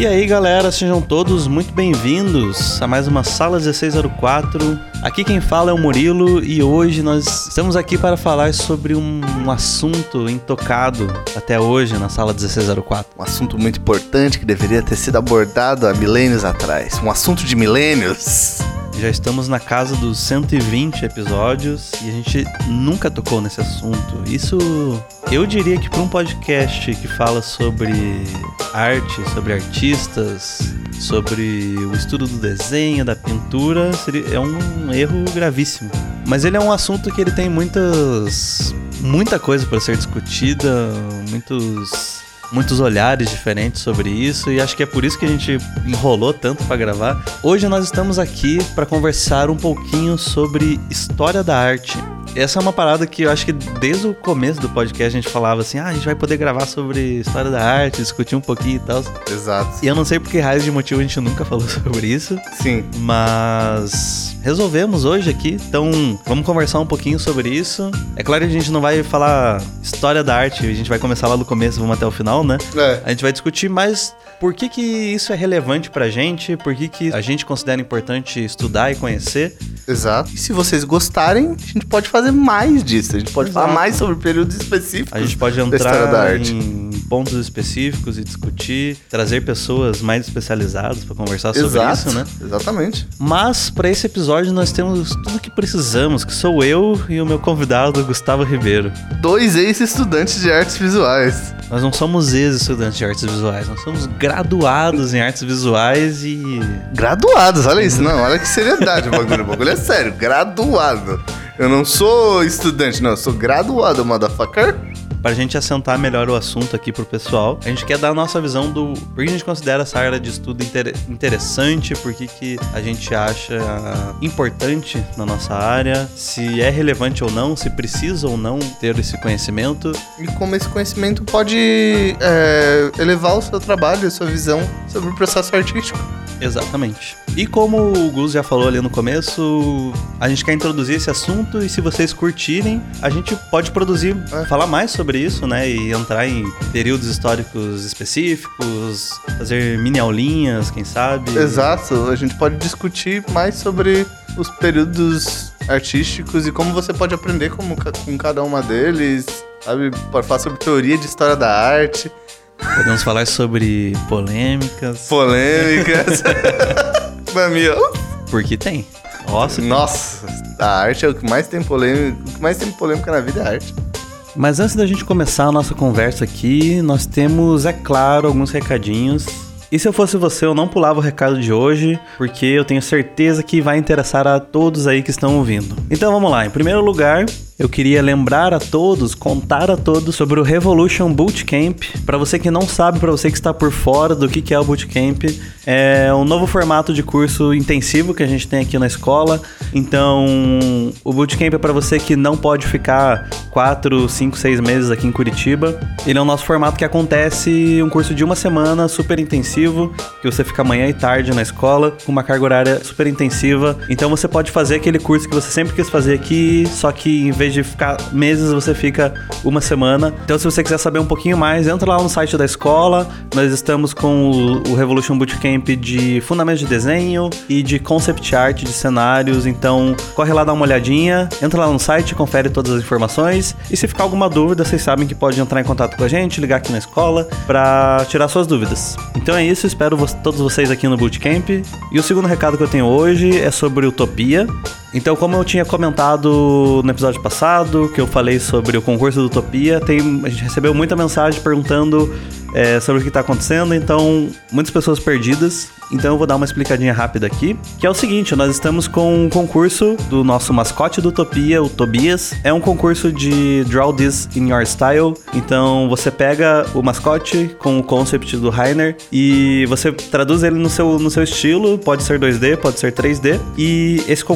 E aí galera, sejam todos muito bem-vindos a mais uma Sala 1604. Aqui quem fala é o Murilo e hoje nós estamos aqui para falar sobre um assunto intocado até hoje na Sala 1604. Um assunto muito importante que deveria ter sido abordado há milênios atrás. Um assunto de milênios. Já estamos na casa dos 120 episódios e a gente nunca tocou nesse assunto. Isso, eu diria que para um podcast que fala sobre arte, sobre artistas, sobre o estudo do desenho, da pintura, é um erro gravíssimo. Mas ele é um assunto que ele tem muita coisa para ser discutida, muitos olhares diferentes sobre isso, e acho que é por isso que a gente enrolou tanto para gravar. Hoje nós estamos aqui para conversar um pouquinho sobre história da arte. Essa é uma parada que eu acho que desde o começo do podcast a gente falava assim, a gente vai poder gravar sobre história da arte, discutir um pouquinho e tal. Exato. E eu não sei por que raios de motivo a gente nunca falou sobre isso. Sim. Mas resolvemos hoje aqui, então vamos conversar um pouquinho sobre isso. É claro que a gente não vai falar história da arte, a gente vai começar lá do começo, vamos até o final, né? A gente vai discutir mais por que isso é relevante pra gente, por que a gente considera importante estudar e conhecer. Exato. E se vocês gostarem, a gente pode fazer mais disso. A gente pode falar mais sobre períodos específicos. A gente pode entrar em pontos específicos e discutir, trazer pessoas mais especializadas para conversar sobre isso, né? Exatamente. Mas para esse episódio nós temos tudo o que precisamos, que sou eu e o meu convidado, Gustavo Ribeiro. 2 ex-estudantes de artes visuais. Nós não somos ex-estudantes de artes visuais, nós somos graduados em artes visuais e... Graduados, olha isso. Não, olha que seriedade o bagulho. O bagulho é sério, graduado. Eu não sou estudante, não, eu sou graduado, motherfucker. Pra gente assentar melhor o assunto aqui pro pessoal, a gente quer dar a nossa visão do por que a gente considera essa área de estudo interessante, por que a gente acha importante na nossa área, se é relevante ou não, se precisa ou não ter esse conhecimento. E como esse conhecimento pode elevar o seu trabalho, a sua visão sobre o processo artístico. Exatamente. E como o Gus já falou ali no começo, a gente quer introduzir esse assunto e se vocês curtirem, a gente pode produzir, falar mais sobre isso, né? E entrar em períodos históricos específicos, fazer mini aulinhas, quem sabe. Exato. A gente pode discutir mais sobre os períodos artísticos e como você pode aprender com cada uma deles, sabe? Pode falar sobre teoria de história da arte. Podemos falar sobre polêmicas. Mamilo. Porque tem. Nossa, a arte é o que mais tem polêmica. O que mais tem polêmica na vida é a arte. Mas antes da gente começar a nossa conversa aqui, nós temos, é claro, alguns recadinhos. E se eu fosse você, eu não pulava o recado de hoje, porque eu tenho certeza que vai interessar a todos aí que estão ouvindo. Então vamos lá, em primeiro lugar, eu queria lembrar a todos, contar a todos sobre o Revolution Bootcamp. Para você que não sabe, para você que está por fora do que é o Bootcamp, é um novo formato de curso intensivo que a gente tem aqui na escola. Então, o Bootcamp é para você que não pode ficar 4, 5, 6 meses aqui em Curitiba. Ele é o nosso formato que acontece um curso de 1 semana, super intensivo, que você fica manhã e tarde na escola, com uma carga horária super intensiva. Então, você pode fazer aquele curso que você sempre quis fazer aqui, só que em vez de ficar meses, você fica 1 semana. Então, se você quiser saber um pouquinho mais, entra lá no site da escola. Nós estamos com o Revolution Bootcamp de fundamentos de desenho e de concept art, de cenários. Então, corre lá, dá uma olhadinha, entra lá no site, confere todas as informações. E se ficar alguma dúvida, vocês sabem que pode entrar em contato com a gente, ligar aqui na escola para tirar suas dúvidas. Então é isso, espero todos vocês aqui no Bootcamp. E o segundo recado que eu tenho hoje é sobre Utopia. Então, como eu tinha comentado no episódio passado, que eu falei sobre o concurso do Utopia, a gente recebeu muita mensagem perguntando sobre o que está acontecendo, então muitas pessoas perdidas. Então eu vou dar uma explicadinha rápida aqui, que é o seguinte: nós estamos com um concurso do nosso mascote do Utopia, o Tobias. É um concurso de Draw This in Your Style. Então você pega o mascote com o concept do Rainer e você traduz ele no seu estilo. Pode ser 2D, pode ser 3D. E esse concurso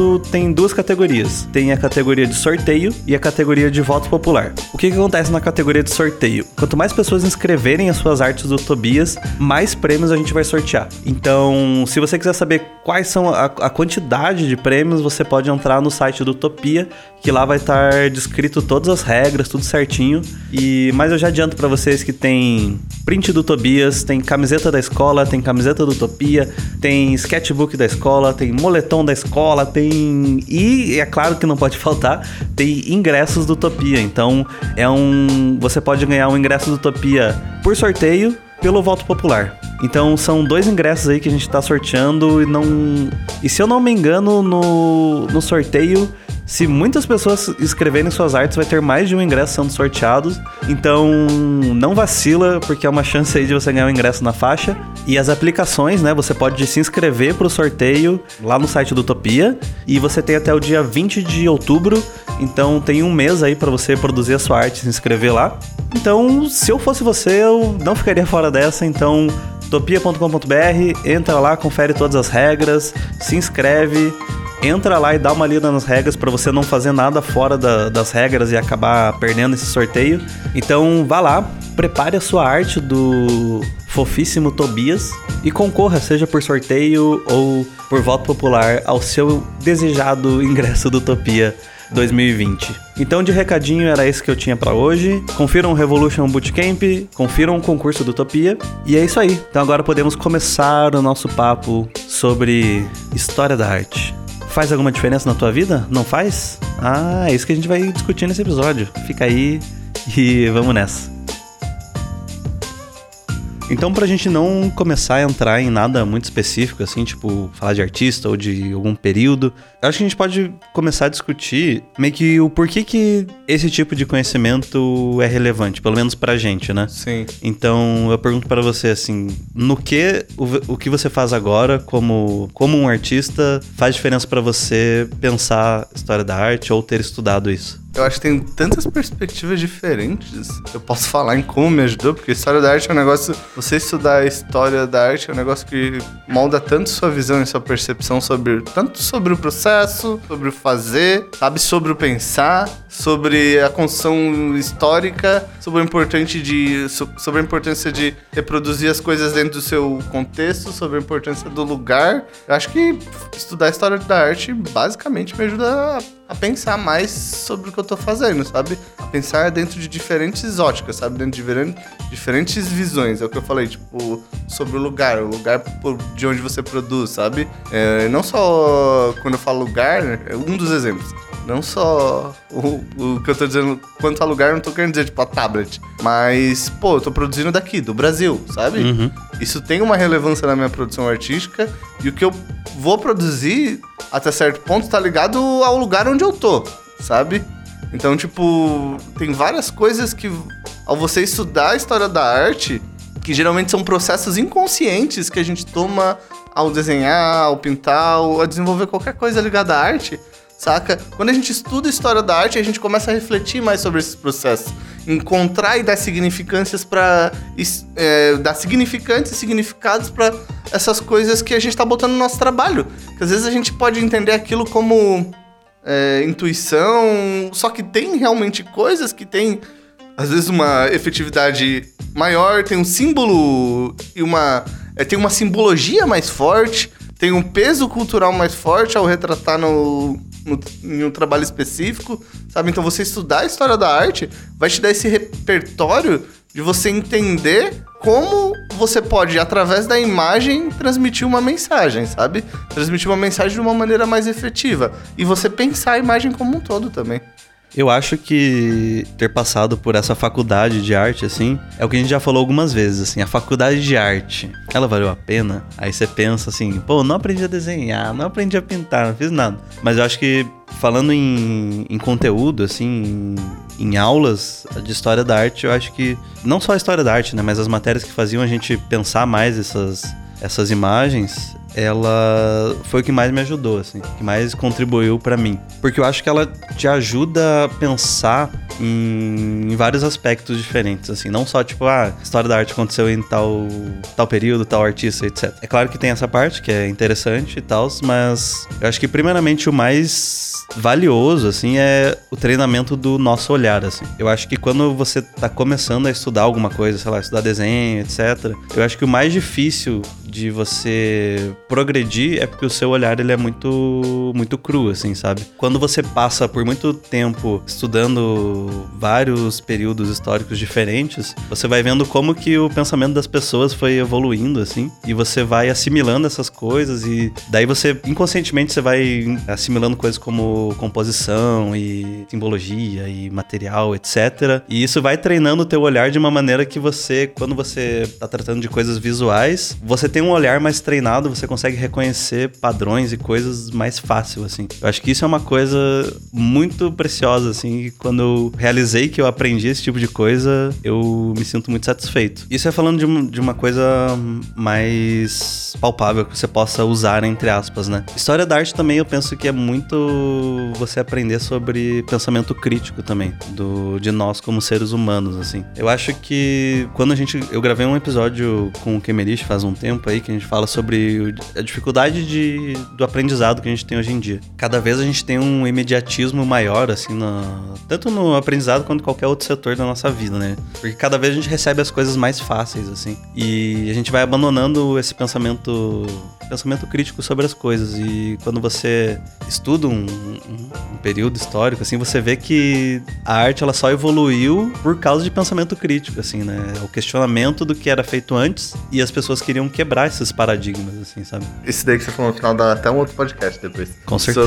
caso, tem duas categorias. Tem a categoria de sorteio e a categoria de voto popular. O que acontece na categoria de sorteio? Quanto mais pessoas inscreverem as suas artes do Tobias, mais prêmios a gente vai sortear. Então, se você quiser saber quais são a quantidade de prêmios, você pode entrar no site do Utopia, que lá vai estar descrito todas as regras, tudo certinho. Mas eu já adianto pra vocês que tem print do Tobias, tem camiseta da escola, tem camiseta do Utopia, tem sketchbook da escola, tem moletom da escola, tem... E é claro que não pode faltar, tem ingressos do Utopia. Então, você pode ganhar um ingresso do Utopia por sorteio, pelo voto popular. Então são 2 ingressos aí que a gente tá sorteando e se eu não me engano, no sorteio, se muitas pessoas escreverem suas artes, vai ter mais de um ingresso sendo sorteados. Então não vacila, porque é uma chance aí de você ganhar um ingresso na faixa. E as aplicações, né? Você pode se inscrever pro sorteio lá no site do Utopia. E você tem até o dia 20 de outubro. Então tem um mês aí pra você produzir a sua arte e se inscrever lá. Então, se eu fosse você, eu não ficaria fora dessa. Então, utopia.com.br, entra lá, confere todas as regras, se inscreve, entra lá e dá uma lida nas regras para você não fazer nada fora das regras e acabar perdendo esse sorteio. Então, vá lá, prepare a sua arte do fofíssimo Tobias e concorra, seja por sorteio ou por voto popular, ao seu desejado ingresso do Utopia 2020. Então, de recadinho, era esse que eu tinha pra hoje. Confiram o Revolution Bootcamp, confiram o concurso do Utopia. E é isso aí. Então agora podemos começar o nosso papo sobre história da arte. Faz alguma diferença na tua vida? Não faz? É isso que a gente vai discutir nesse episódio. Fica aí e vamos nessa. Então, pra gente não começar a entrar em nada muito específico, assim, tipo, falar de artista ou de algum período, eu acho que a gente pode começar a discutir meio que o porquê que esse tipo de conhecimento é relevante, pelo menos pra gente, né? Sim. Então, eu pergunto pra você, assim, no que o que você faz agora como um artista faz diferença pra você pensar história da arte ou ter estudado isso? Eu acho que tem tantas perspectivas diferentes. Eu posso falar em como me ajudou, porque história da arte é um negócio... Você estudar a história da arte é um negócio que molda tanto sua visão e sua percepção tanto sobre o processo, sobre o fazer, sabe? Sobre o pensar, sobre a construção histórica, sobre a importância de reproduzir as coisas dentro do seu contexto, sobre a importância do lugar. Eu acho que estudar a história da arte basicamente me ajuda a pensar mais sobre o que eu tô fazendo, sabe? A pensar dentro de diferentes óticas, sabe? Dentro de diferentes visões. É o que eu falei, tipo, sobre o lugar de onde você produz, sabe? Não só quando eu falo lugar, é um dos exemplos. Não só o que eu tô dizendo quanto a lugar, não tô querendo dizer, tipo, a tablet. Mas, pô, eu tô produzindo daqui, do Brasil, sabe? Uhum. Isso tem uma relevância na minha produção artística. E o que eu vou produzir, até certo ponto, tá ligado ao lugar onde eu tô, sabe? Então, tipo, tem várias coisas que, ao você estudar a história da arte, que geralmente são processos inconscientes que a gente toma ao desenhar, ao pintar, ao desenvolver qualquer coisa ligada à arte, saca? Quando a gente estuda a história da arte, a gente começa a refletir mais sobre esses processos. Encontrar e dar significâncias para... dar significantes e significados para essas coisas que a gente tá botando no nosso trabalho. Que às vezes a gente pode entender aquilo como intuição, só que tem realmente coisas que tem, às vezes, uma efetividade maior, tem um símbolo e tem uma simbologia mais forte, tem um peso cultural mais forte ao retratar em um trabalho específico, sabe? Então, você estudar a história da arte vai te dar esse repertório de você entender como você pode, através da imagem, transmitir uma mensagem, sabe? Transmitir uma mensagem de uma maneira mais efetiva. E você pensar a imagem como um todo também. Eu acho que ter passado por essa faculdade de arte, assim, é o que a gente já falou algumas vezes, assim, a faculdade de arte, ela valeu a pena? Aí você pensa assim, pô, não aprendi a desenhar, não aprendi a pintar, não fiz nada. Mas eu acho que, falando em conteúdo, assim, em aulas de história da arte, eu acho que, não só a história da arte, né, mas as matérias que faziam a gente pensar mais essas imagens, ela foi o que mais me ajudou, assim, que mais contribuiu pra mim. Porque eu acho que ela te ajuda a pensar em vários aspectos diferentes, assim, não só tipo, a história da arte aconteceu em tal período, tal artista, etc. É claro que tem essa parte que é interessante e tal, mas eu acho que primeiramente o mais valioso, assim, é o treinamento do nosso olhar, assim. Eu acho que quando você tá começando a estudar alguma coisa, sei lá, estudar desenho, etc., eu acho que o mais difícil de você progredir é porque o seu olhar, ele é muito, muito cru, assim, sabe? Quando você passa por muito tempo estudando vários períodos históricos diferentes, você vai vendo como que o pensamento das pessoas foi evoluindo, assim, e você vai assimilando essas coisas e daí você, inconscientemente, você vai assimilando coisas como composição e simbologia e material, etc. E isso vai treinando o teu olhar de uma maneira que você, quando você tá tratando de coisas visuais, você tem um olhar mais treinado, você consegue reconhecer padrões e coisas mais fácil, assim. Eu acho que isso é uma coisa muito preciosa, assim, e quando eu realizei que eu aprendi esse tipo de coisa, eu me sinto muito satisfeito. Isso é falando de uma coisa mais palpável, que você possa usar, entre aspas, né? História da arte também eu penso que é muito você aprender sobre pensamento crítico também, de nós como seres humanos, assim. Eu acho que quando eu gravei um episódio com o Kemerich faz um tempo aí, que a gente fala sobre a dificuldade do aprendizado que a gente tem hoje em dia. Cada vez a gente tem um imediatismo maior, assim, tanto no aprendizado quanto em qualquer outro setor da nossa vida, né? Porque cada vez a gente recebe as coisas mais fáceis, assim. E a gente vai abandonando esse pensamento crítico sobre as coisas. E quando você estuda um período histórico, assim, você vê que a arte, ela só evoluiu por causa de pensamento crítico, assim, né? O questionamento do que era feito antes e as pessoas queriam quebrar esses paradigmas, assim, sabe? Esse daí que você falou no final dá até um outro podcast depois. Com certeza.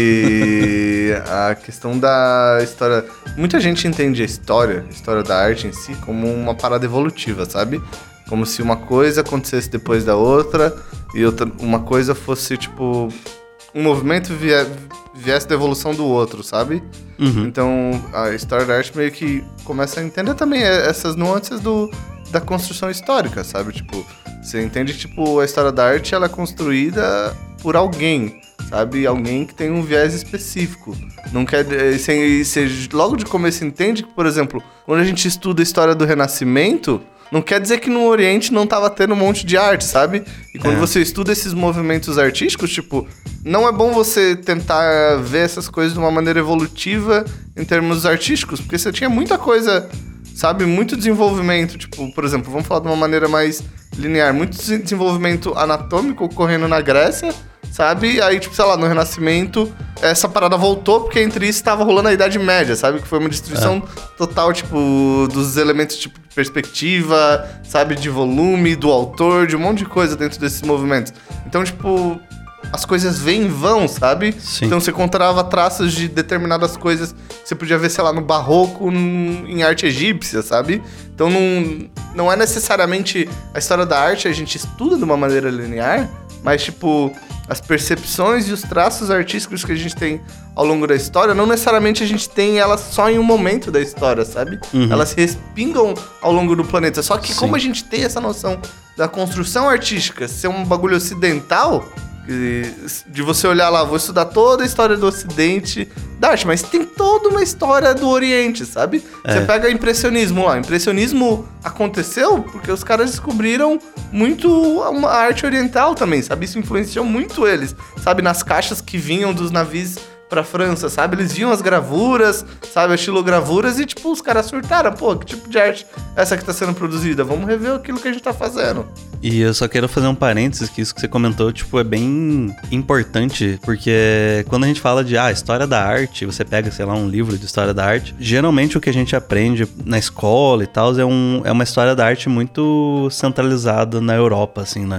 Sobre a questão da história. Muita gente entende a história da arte em si, como uma parada evolutiva, sabe? Como se uma coisa acontecesse depois da outra e uma coisa fosse, tipo, um movimento viesse da evolução do outro, sabe? Uhum. Então, a história da arte meio que começa a entender também essas nuances da construção histórica, sabe? Tipo, você entende que, tipo, a história da arte, ela é construída por alguém, sabe? Alguém que tem um viés específico. Não quer... Você logo de começo entende que, por exemplo, quando a gente estuda a história do Renascimento, não quer dizer que no Oriente não tava tendo um monte de arte, sabe? E quando você estuda esses movimentos artísticos, tipo, não é bom você tentar ver essas coisas de uma maneira evolutiva em termos artísticos, porque você tinha muita coisa, sabe? Muito desenvolvimento, tipo, por exemplo, vamos falar de uma maneira mais linear, muito desenvolvimento anatômico ocorrendo na Grécia, sabe? Aí, tipo, sei lá, no Renascimento, essa parada voltou porque entre isso tava rolando a Idade Média, sabe? Que foi uma destruição total, tipo, dos elementos, tipo, perspectiva, sabe? De volume, do autor, de um monte de coisa dentro desses movimentos. Então, tipo, as coisas vêm e vão, sabe? Sim. Então, você encontrava traços de determinadas coisas que você podia ver, sei lá, no Barroco, em arte egípcia, sabe? Então, não é necessariamente a história da arte, a gente estuda de uma maneira linear, mas, tipo, as percepções e os traços artísticos que a gente tem ao longo da história, não necessariamente a gente tem elas só em um momento da história, sabe? Uhum. Elas se respingam ao longo do planeta. Só que Sim. como a gente tem essa noção da construção artística ser um bagulho ocidental, de você olhar lá, vou estudar toda a história do Ocidente da arte, mas tem toda uma história do Oriente, sabe? Você pega impressionismo lá. Impressionismo aconteceu porque os caras descobriram muito uma arte oriental também, sabe? Isso influenciou muito eles, sabe? Nas caixas que vinham dos navios pra França, sabe? Eles viam as gravuras, sabe? As estilogravuras e, tipo, os caras surtaram. Pô, que tipo de arte é essa que tá sendo produzida? Vamos rever aquilo que a gente tá fazendo. E eu só quero fazer um parênteses, que isso que você comentou, tipo, é bem importante, porque quando a gente fala de, história da arte, você pega, sei lá, um livro de história da arte, geralmente o que a gente aprende na escola e tal é uma história da arte muito centralizada na Europa, assim, né?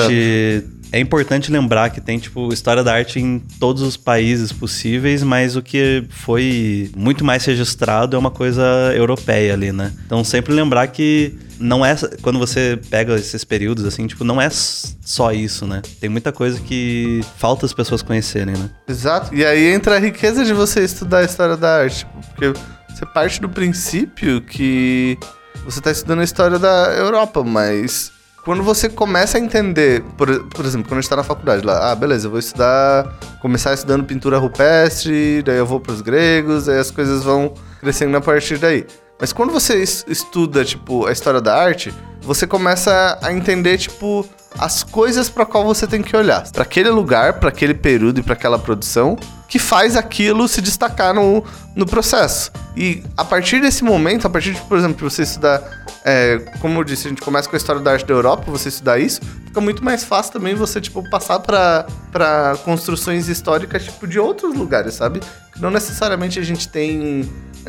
É importante lembrar que tem, tipo, história da arte em todos os países possíveis, mas o que foi muito mais registrado é uma coisa europeia ali, né? Então, sempre lembrar que não é... Quando você pega esses períodos, assim, tipo, não é só isso, né? Tem muita coisa que falta as pessoas conhecerem, né? Exato. E aí entra a riqueza de você estudar a história da arte, porque você parte do princípio que você tá estudando a história da Europa, mas quando você começa a entender, por exemplo, quando a gente tá na faculdade lá, beleza, eu vou começar estudando pintura rupestre, daí eu vou pros gregos, aí as coisas vão crescendo a partir daí. Mas quando você estuda, tipo, a história da arte, você começa a entender, tipo, as coisas para qual você tem que olhar. Para aquele lugar, para aquele período e para aquela produção, que faz aquilo se destacar no processo. E a partir desse momento, a partir de, por exemplo, você estudar, como eu disse, a gente começa com a história da arte da Europa, você estudar isso, fica muito mais fácil também você, tipo, passar para construções históricas, tipo, de outros lugares, sabe? Que não necessariamente a gente tem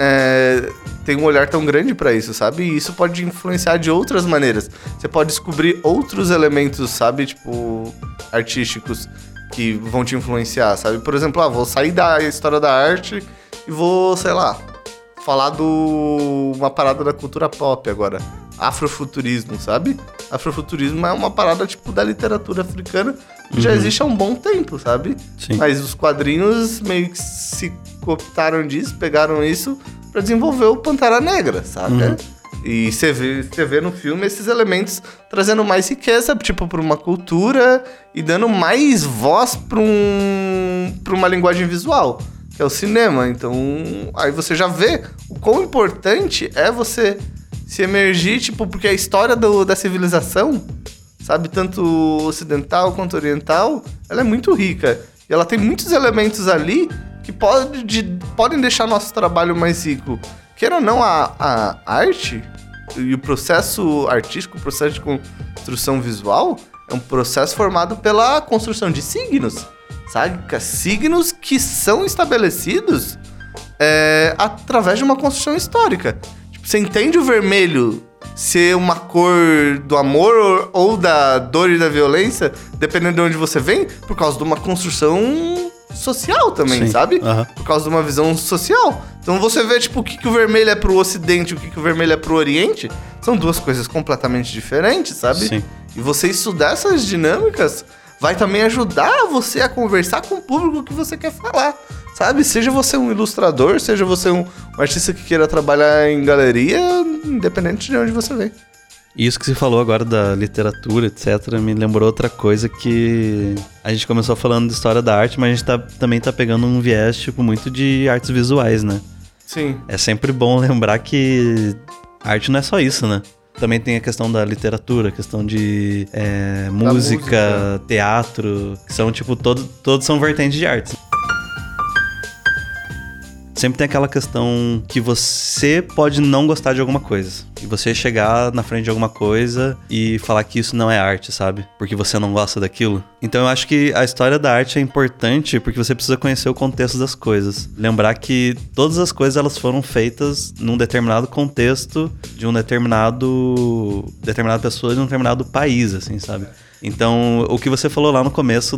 um olhar tão grande pra isso, sabe? E isso pode influenciar de outras maneiras. Você pode descobrir outros elementos, sabe? Tipo, artísticos que vão te influenciar, sabe? Por exemplo, vou sair da história da arte e vou, sei lá, falar uma parada da cultura pop agora. Afrofuturismo, sabe? Afrofuturismo é uma parada, tipo, da literatura africana que já existe há um bom tempo, sabe? Sim. Mas os quadrinhos meio que se cooptaram disso, pegaram isso pra desenvolver o Pantera Negra, sabe? E você vê no filme esses elementos trazendo mais riqueza, tipo, pra uma cultura e dando mais voz pra uma linguagem visual, que é o cinema. Então, aí você já vê o quão importante é você se emergir, tipo, porque a história da civilização, sabe, tanto ocidental quanto oriental, ela é muito rica. E ela tem muitos elementos ali que podem deixar nosso trabalho mais rico. Queira ou não, a arte e o processo artístico, o processo de construção visual, é um processo formado pela construção de signos, sabe? Signos que são estabelecidos através de uma construção histórica. Tipo, você entende o vermelho ser uma cor do amor ou da dor e da violência, dependendo de onde você vem, por causa de uma construção social também, sabe? Por causa de uma visão social. Então você vê, tipo, o que o vermelho é pro ocidente e o que o vermelho é pro oriente, são duas coisas completamente diferentes, sabe? Sim. E você estudar essas dinâmicas vai também ajudar você a conversar com o público que você quer falar, sabe? Seja você um ilustrador, seja você um artista que queira trabalhar em galeria, independente de onde você vem. Isso que você falou agora da literatura, etc., me lembrou outra coisa que a gente começou falando de história da arte, mas a gente também tá pegando um viés, tipo, muito de artes visuais, né? Sim. É sempre bom lembrar que arte não é só isso, né? Também tem a questão da literatura, a questão de música, teatro, que são, tipo, todos são vertentes de arte. Sempre tem aquela questão que você pode não gostar de alguma coisa. E você chegar na frente de alguma coisa e falar que isso não é arte, sabe? Porque você não gosta daquilo. Então eu acho que a história da arte é importante porque você precisa conhecer o contexto das coisas. Lembrar que todas as coisas elas foram feitas num determinado contexto de determinada pessoa de um determinado país, assim, sabe? Então, o que você falou lá no começo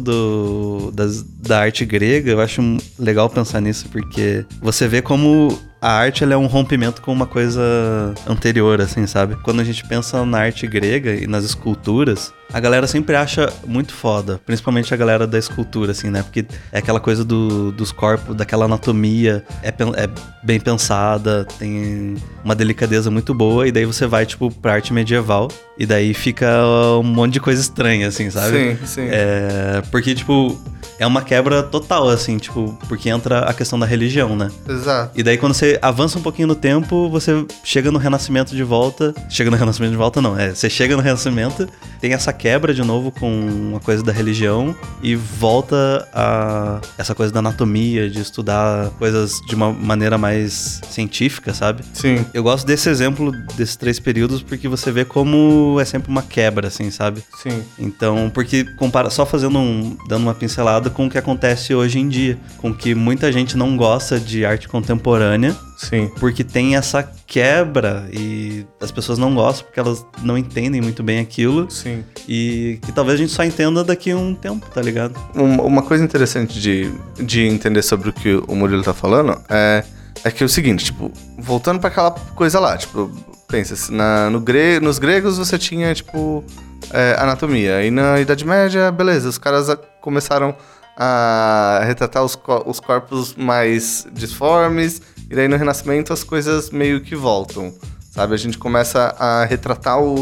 da arte grega, eu acho legal pensar nisso, porque você vê como a arte ela é um rompimento com uma coisa anterior, assim, sabe? Quando a gente pensa na arte grega e nas esculturas, a galera sempre acha muito foda, principalmente a galera da escultura, assim, né? Porque é aquela coisa dos corpos, daquela anatomia, é bem pensada, tem uma delicadeza muito boa, e daí você vai, tipo, pra arte medieval, e daí fica um monte de coisa estranha, assim, sabe? Sim, sim. Porque, tipo, é uma quebra total, assim, tipo, porque entra a questão da religião, né? Exato. E daí quando você avança um pouquinho no tempo, você chega no Renascimento de volta. Você chega no Renascimento, tem essa quebra de novo com a coisa da religião e volta a essa coisa da anatomia, de estudar coisas de uma maneira mais científica, sabe? Sim. Eu gosto desse exemplo desses 3 períodos porque você vê como é sempre uma quebra, assim, sabe? Sim. Então, porque só dando uma pincelada com o que acontece hoje em dia, com que muita gente não gosta de arte contemporânea. Sim. Porque tem essa quebra e as pessoas não gostam porque elas não entendem muito bem aquilo. Sim. E que talvez a gente só entenda daqui a um tempo, tá ligado? Uma coisa interessante de entender sobre o que o Murilo tá falando é que é o seguinte, tipo, voltando pra aquela coisa lá, tipo, pensa, nos gregos você tinha, tipo, anatomia. Aí na Idade Média, beleza, os caras começaram a retratar os corpos mais disformes, e daí no Renascimento as coisas meio que voltam, sabe? A gente começa a retratar o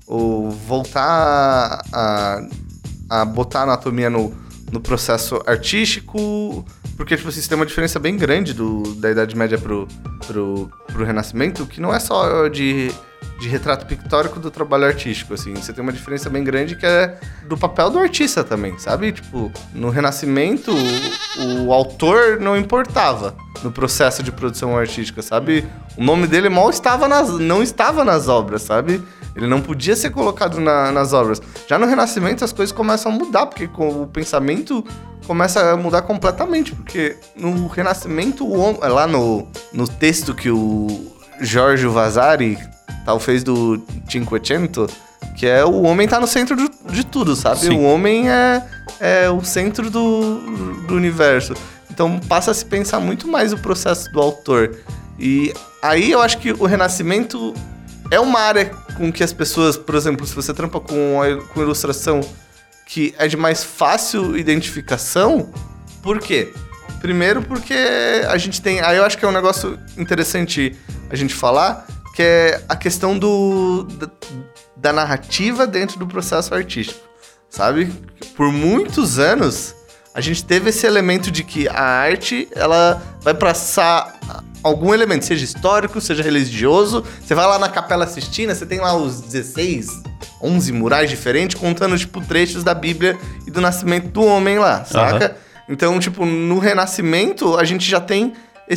ou voltar a botar a anatomia no processo artístico, porque, tipo assim, tem uma diferença bem grande da Idade Média pro Renascimento, que não é só de retrato pictórico do trabalho artístico, assim. Você tem uma diferença bem grande que é do papel do artista também, sabe? Tipo, no Renascimento, o autor não importava no processo de produção artística, sabe? O nome dele não estava nas obras, sabe? Ele não podia ser colocado nas obras. Já no Renascimento as coisas começam a mudar, porque o pensamento começa a mudar completamente, porque no Renascimento, lá no texto que o Giorgio Vasari tal fez do Cinquecento, que é o homem tá no centro de tudo, sabe? Sim. O homem é o centro do universo. Então passa a se pensar muito mais o processo do autor. E aí eu acho que o Renascimento é uma área com que as pessoas, por exemplo, se você trampa com ilustração, que é de mais fácil identificação. Por quê? Primeiro porque a gente tem... Aí eu acho que é um negócio interessante a gente falar, que é a questão da narrativa dentro do processo artístico, sabe? Por muitos anos, a gente teve esse elemento de que a arte, ela vai passar algum elemento, seja histórico, seja religioso. Você vai lá na Capela Sistina, você tem lá os 11 murais diferentes, contando, tipo, trechos da Bíblia e do nascimento do homem lá, saca? Uhum. Então, tipo, no Renascimento, a gente já tem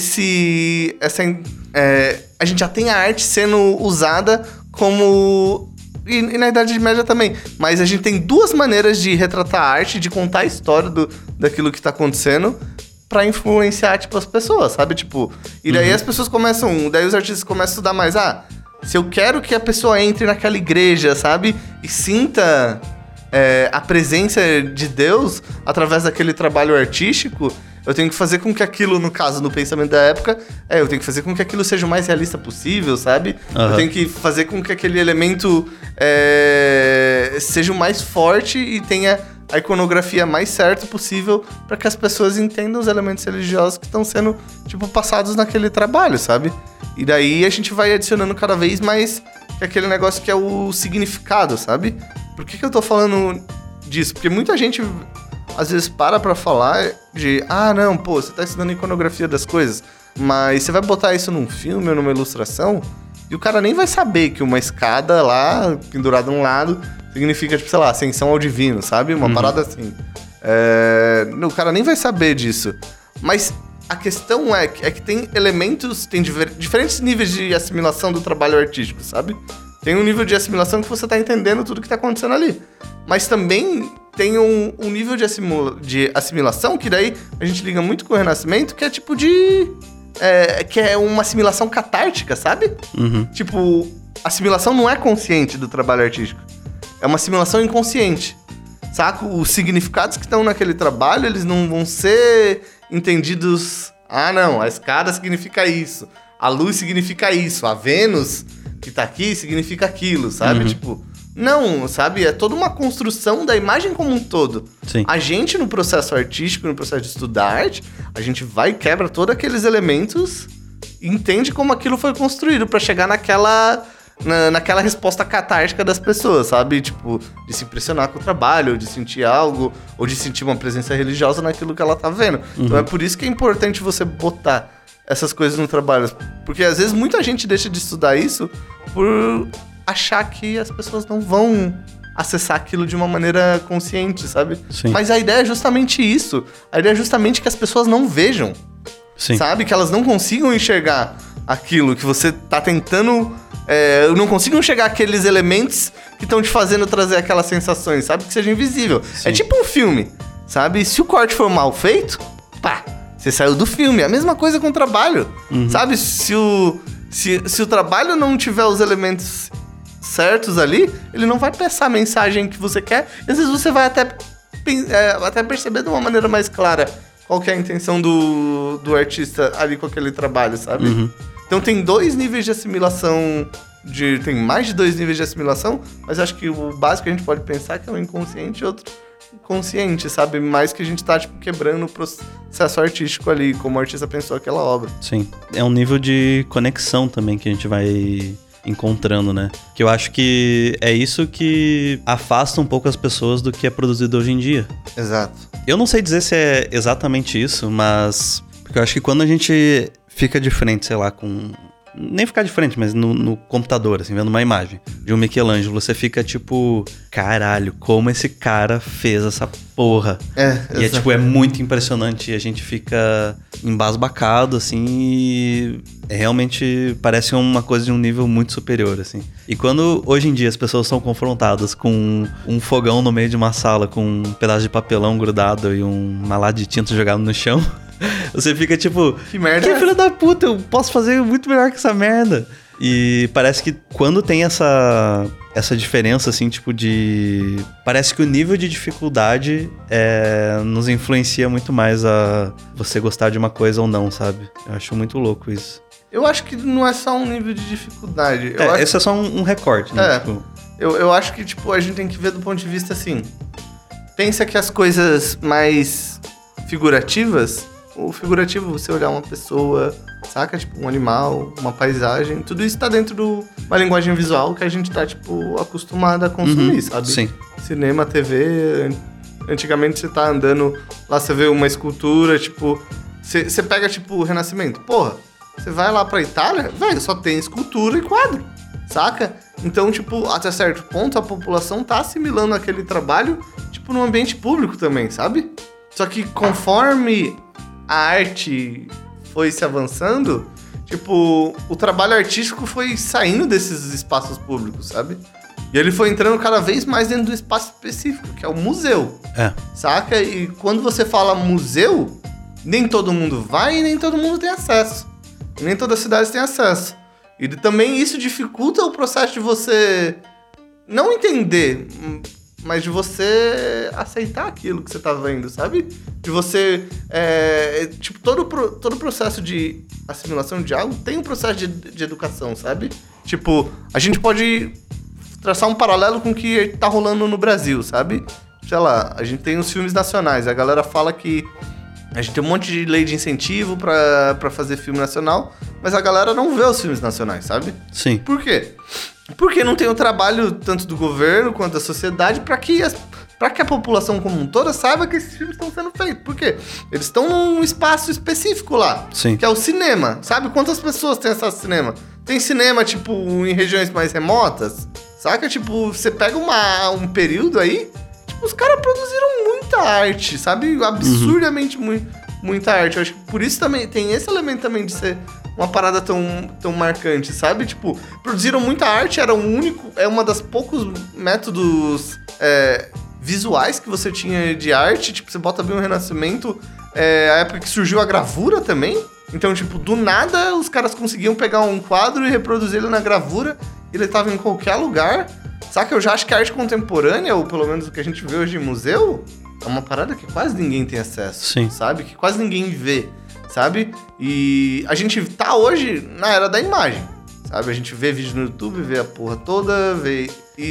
a gente já tem a arte sendo usada como... E na Idade Média também. Mas a gente tem duas maneiras de retratar a arte, de contar a história daquilo que tá acontecendo, pra influenciar, tipo, as pessoas, sabe? Tipo, e daí as pessoas começam... Daí os artistas começam a estudar mais. Se eu quero que a pessoa entre naquela igreja, sabe? E sinta a presença de Deus através daquele trabalho artístico... Eu tenho que fazer com que aquilo, no caso, no pensamento da época, eu tenho que fazer com que aquilo seja o mais realista possível, sabe? Uhum. Eu tenho que fazer com que aquele elemento seja o mais forte e tenha a iconografia mais certa possível para que as pessoas entendam os elementos religiosos que estão sendo, tipo, passados naquele trabalho, sabe? E daí a gente vai adicionando cada vez mais aquele negócio que é o significado, sabe? Por que eu tô falando disso? Porque muita gente... às vezes para falar de... não, pô, você tá estudando iconografia das coisas, mas você vai botar isso num filme ou numa ilustração e o cara nem vai saber que uma escada lá, pendurada num lado, significa, tipo, sei lá, ascensão ao divino, sabe? Uma parada assim. O cara nem vai saber disso. Mas a questão é que tem elementos, tem diferentes níveis de assimilação do trabalho artístico, sabe? Tem um nível de assimilação que você tá entendendo tudo que tá acontecendo ali. Mas também tem um nível de assimilação que daí a gente liga muito com o Renascimento, que é tipo que é uma assimilação catártica, sabe? Uhum. Tipo, assimilação não é consciente do trabalho artístico. É uma assimilação inconsciente. Saca? Os significados que estão naquele trabalho, eles não vão ser entendidos... não, a escada significa isso. A luz significa isso. A Vênus que tá aqui significa aquilo, sabe? Uhum. Tipo... Não, sabe? É toda uma construção da imagem como um todo. Sim. A gente, no processo artístico, no processo de estudar arte, a gente vai e quebra todos aqueles elementos e entende como aquilo foi construído pra chegar naquela resposta catártica das pessoas, sabe? Tipo, de se impressionar com o trabalho, de sentir algo, ou de sentir uma presença religiosa naquilo que ela tá vendo. Uhum. Então é por isso que é importante você botar essas coisas no trabalho. Porque às vezes muita gente deixa de estudar isso por... achar que as pessoas não vão acessar aquilo de uma maneira consciente, sabe? Sim. Mas a ideia é justamente isso. A ideia é justamente que as pessoas não vejam. Sim. Sabe? Que elas não consigam enxergar aquilo que você tá tentando... não consigam enxergar aqueles elementos que estão te fazendo trazer aquelas sensações, sabe? Que seja invisível. Sim. É tipo um filme, sabe? Se o corte for mal feito, você saiu do filme. É a mesma coisa com o trabalho, sabe? Se o trabalho não tiver os elementos certos ali, ele não vai passar a mensagem que você quer. E às vezes você vai até perceber de uma maneira mais clara qual que é a intenção do artista ali com aquele trabalho, sabe? Uhum. Então tem dois níveis de assimilação, tem mais de dois níveis de assimilação, mas acho que o básico que a gente pode pensar é que é um inconsciente e outro consciente, sabe? Mais que a gente tá, tipo, quebrando o processo artístico ali, como o artista pensou aquela obra. Sim. É um nível de conexão também que a gente vai encontrando, né? Que eu acho que é isso que afasta um pouco as pessoas do que é produzido hoje em dia. Exato. Eu não sei dizer se é exatamente isso, mas... Porque eu acho que quando a gente fica de frente, sei lá, com... Nem ficar de frente, mas no computador, assim, vendo uma imagem de um Michelangelo, você fica tipo, caralho, como esse cara fez essa porra. E tipo, é muito impressionante e a gente fica embasbacado, assim, e realmente parece uma coisa de um nível muito superior, assim. E quando hoje em dia as pessoas são confrontadas com um fogão no meio de uma sala com um pedaço de papelão grudado e uma lata de tinta jogada no chão... Você fica tipo, que merda, que filho da puta, eu posso fazer muito melhor que essa merda. E parece que quando tem essa diferença, assim, tipo de... Parece que o nível de dificuldade nos influencia muito mais a você gostar de uma coisa ou não, sabe? Eu acho muito louco isso. Eu acho que não é só um nível de dificuldade. Esse é só um recorte, né? Tipo... Eu acho que, tipo, a gente tem que ver do ponto de vista, assim... Pensa que as coisas mais figurativas... O figurativo, você olhar uma pessoa, saca? Tipo, um animal, uma paisagem. Tudo isso tá dentro de uma linguagem visual que a gente tá, tipo, acostumado a consumir, sabe? Sim. Cinema, TV... Antigamente você tá andando... Lá você vê uma escultura, tipo... Você pega, tipo, o Renascimento. Porra, você vai lá pra Itália, velho, só tem escultura e quadro, saca? Então, tipo, até certo ponto, a população tá assimilando aquele trabalho, tipo, no ambiente público também, sabe? Só que conforme... a arte foi se avançando, tipo, o trabalho artístico foi saindo desses espaços públicos, sabe? E ele foi entrando cada vez mais dentro do espaço específico, que é o museu. Saca? E quando você fala museu, nem todo mundo vai e nem todo mundo tem acesso. E nem todas as cidades têm acesso. E também isso dificulta o processo de você não entender... mas de você aceitar aquilo que você tá vendo, sabe? De você... tipo, todo o processo de assimilação de algo tem um processo de educação, sabe? Tipo, a gente pode traçar um paralelo com o que tá rolando no Brasil, sabe? Sei lá, a gente tem os filmes nacionais. A galera fala que a gente tem um monte de lei de incentivo pra fazer filme nacional, mas a galera não vê os filmes nacionais, sabe? Sim. Por quê? Porque não tem o trabalho tanto do governo quanto da sociedade para que a população como um todo saiba que esses filmes estão sendo feitos. Por quê? Eles estão num espaço específico lá, Sim. Que é o cinema. Sabe quantas pessoas tem acesso ao cinema? Tem cinema, tipo, em regiões mais remotas, saca? Tipo, você pega um período aí, tipo, os caras produziram muita arte, sabe? Absurdamente muita arte. Eu acho que por isso também tem esse elemento também de ser... uma parada tão marcante, sabe? Tipo, produziram muita arte, é uma das poucos métodos visuais que você tinha de arte. Tipo, você bota bem o Renascimento, a época que surgiu a gravura também. Então, tipo, do nada, os caras conseguiam pegar um quadro e reproduzir ele na gravura. Ele tava em qualquer lugar. Saca? Eu já acho que a arte contemporânea, ou pelo menos o que a gente vê hoje em museu, é uma parada que quase ninguém tem acesso. Sim. Sabe? Que quase ninguém vê. Sabe? E a gente tá hoje na era da imagem, sabe? A gente vê vídeo no YouTube, vê a porra toda, vê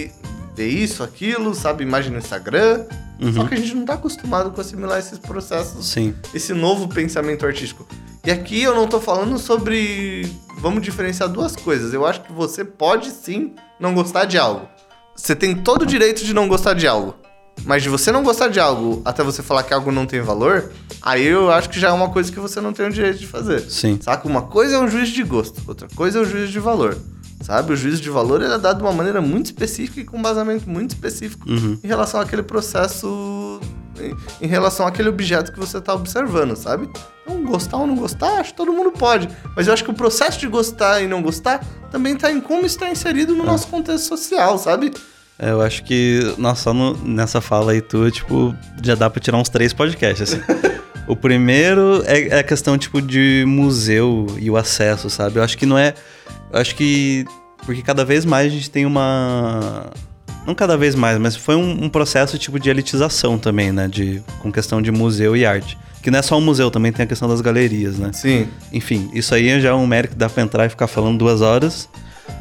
isso, aquilo, sabe? Imagem no Instagram. Só que a gente não tá acostumado com assimilar esses processos. Sim. Esse novo pensamento artístico. E aqui eu não tô falando sobre... Vamos diferenciar duas coisas. Eu acho que você pode sim não gostar de algo. Você tem todo o direito de não gostar de algo. Mas de você não gostar de algo até você falar que algo não tem valor, aí eu acho que já é uma coisa que você não tem o direito de fazer. Sim. Saca? Uma coisa é um juízo de gosto, outra coisa é o juízo de valor. Sabe? O juízo de valor ele é dado de uma maneira muito específica e com um embasamento muito específico em relação àquele processo, em relação àquele objeto que você está observando, sabe? Então, gostar ou não gostar, acho que todo mundo pode. Mas eu acho que o processo de gostar e não gostar também está em como está inserido no nosso contexto social, sabe? Eu acho que, nossa, só nessa fala aí tu, tipo, já dá pra tirar uns 3 podcasts, assim. O primeiro é a questão, tipo, de museu e o acesso, sabe? Eu acho que não é... Eu acho que... Porque cada vez mais a gente tem uma... Não cada vez mais, mas foi um processo, tipo, de elitização também, né? Com questão de museu e arte. Que não é só um museu, também tem a questão das galerias, né? Sim. Enfim, isso aí já é um mérito que dá pra entrar e ficar falando 2 horas...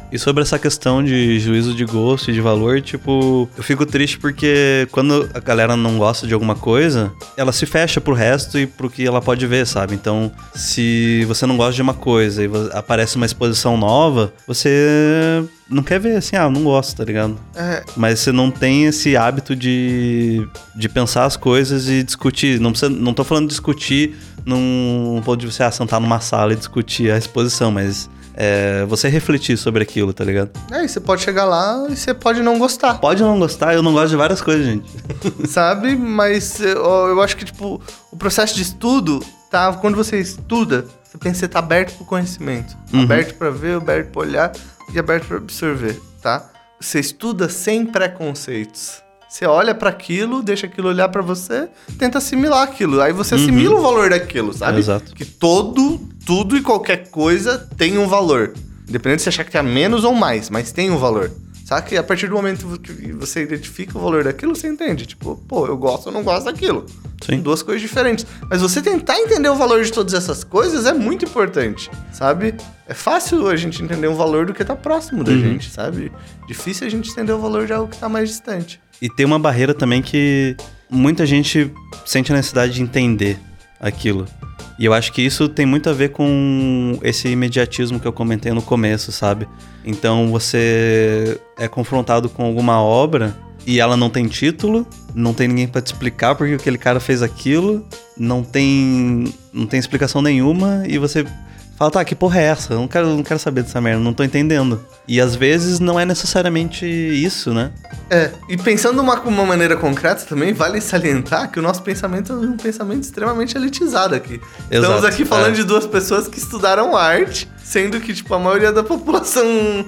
E sobre essa questão de juízo de gosto e de valor, tipo, eu fico triste porque quando a galera não gosta de alguma coisa, ela se fecha pro resto e pro que ela pode ver, sabe? Então, se você não gosta de uma coisa e aparece uma exposição nova, você não quer ver assim, não gosto, tá ligado? Mas você não tem esse hábito de pensar as coisas e discutir. Não tô falando de discutir num ponto de você sentar numa sala e discutir a exposição, mas você refletir sobre aquilo, tá ligado? E você pode chegar lá e você pode não gostar. Pode não gostar, eu não gosto de várias coisas, gente. Sabe? Mas eu acho que, tipo, o processo de estudo, tá? Quando você estuda, você pensa que você tá aberto pro conhecimento. Aberto pra ver, aberto pra olhar e aberto pra absorver, tá? Você estuda sem preconceitos. Você olha pra aquilo, deixa aquilo olhar pra você, tenta assimilar aquilo. Aí você assimila o valor daquilo, sabe? Exato. Que tudo e qualquer coisa tem um valor. Independente de você achar que tem menos ou mais, mas tem um valor. Sabe? E a partir do momento que você identifica o valor daquilo, você entende. Tipo, pô, eu gosto ou não gosto daquilo. Sim. São duas coisas diferentes. Mas você tentar entender o valor de todas essas coisas é muito importante, sabe? É fácil a gente entender o valor do que tá próximo da gente, sabe? Difícil a gente entender o valor de algo que tá mais distante. E tem uma barreira também que muita gente sente a necessidade de entender aquilo. E eu acho que isso tem muito a ver com esse imediatismo que eu comentei no começo, sabe? Então você é confrontado com alguma obra e ela não tem título, não tem ninguém pra te explicar porque aquele cara fez aquilo, não tem explicação nenhuma e você fala, tá, que porra é essa? Eu não quero saber dessa merda, não tô entendendo. E às vezes não é necessariamente isso, né? E pensando de uma maneira concreta também, vale salientar que o nosso pensamento é um pensamento extremamente elitizado aqui. Exato. Estamos aqui falando de duas pessoas que estudaram arte, sendo que, tipo, a maioria da população,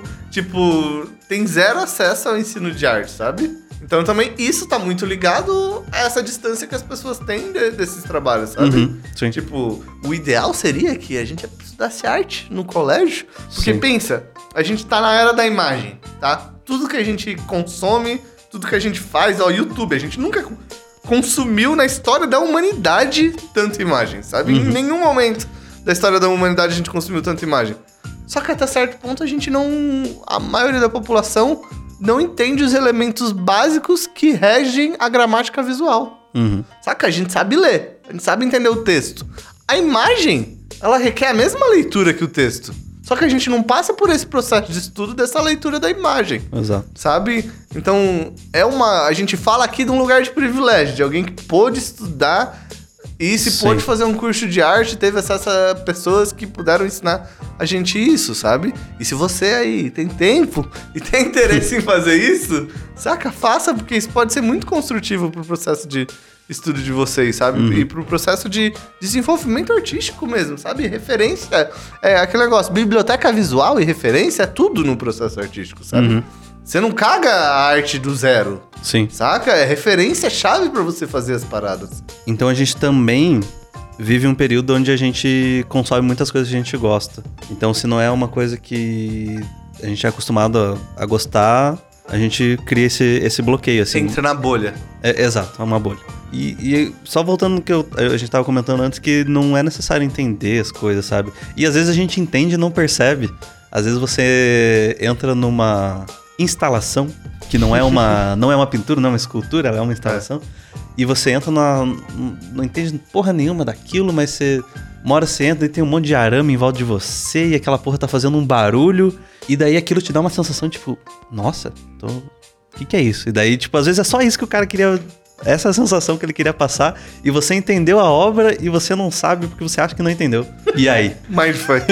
tipo, tem zero acesso ao ensino de arte, sabe? Então também isso tá muito ligado a essa distância que as pessoas têm desses trabalhos, sabe? Sim. Tipo, o ideal seria que a gente estudasse arte no colégio, porque pensa, a gente tá na era da imagem, tá? Tudo que a gente consome, tudo que a gente faz, YouTube, a gente nunca consumiu na história da humanidade tanta imagem, sabe? Em nenhum momento da história da humanidade a gente consumiu tanta imagem. Só que até certo ponto a maioria da população não entende os elementos básicos que regem a gramática visual. Saca? A gente sabe ler, a gente sabe entender o texto. A imagem, ela requer a mesma leitura que o texto. Só que a gente não passa por esse processo de estudo dessa leitura da imagem. Exato. Sabe? Então, a gente fala aqui de um lugar de privilégio, de alguém que pôde estudar e se pôde fazer um curso de arte, teve acesso a pessoas que puderam ensinar a gente isso, sabe? E se você aí tem tempo e tem interesse em fazer isso, saca? Faça, porque isso pode ser muito construtivo pro processo de estudo de vocês, sabe? E pro processo de desenvolvimento artístico mesmo, sabe? Referência, aquele negócio, biblioteca visual e referência é tudo no processo artístico, sabe? Você não caga a arte do zero. Sim. Saca? É referência chave pra você fazer as paradas. Então a gente também vive um período onde a gente consome muitas coisas que a gente gosta. Então se não é uma coisa que a gente é acostumado a gostar, a gente cria esse bloqueio, assim. Entra na bolha. Exato, é uma bolha. E só voltando no que a gente tava comentando antes, que não é necessário entender as coisas, sabe? E às vezes a gente entende e não percebe. Às vezes você entra numa instalação, que não é uma pintura, não é uma escultura, ela é uma instalação, e você entra não entende porra nenhuma daquilo, mas uma hora você entra e tem um monte de arame em volta de você, e aquela porra tá fazendo um barulho, e daí aquilo te dá uma sensação, tipo, nossa, o que é isso? E daí, tipo, às vezes é só isso que o cara queria, essa é a sensação que ele queria passar, e você entendeu a obra, e você não sabe porque você acha que não entendeu. E aí? Mindfuck.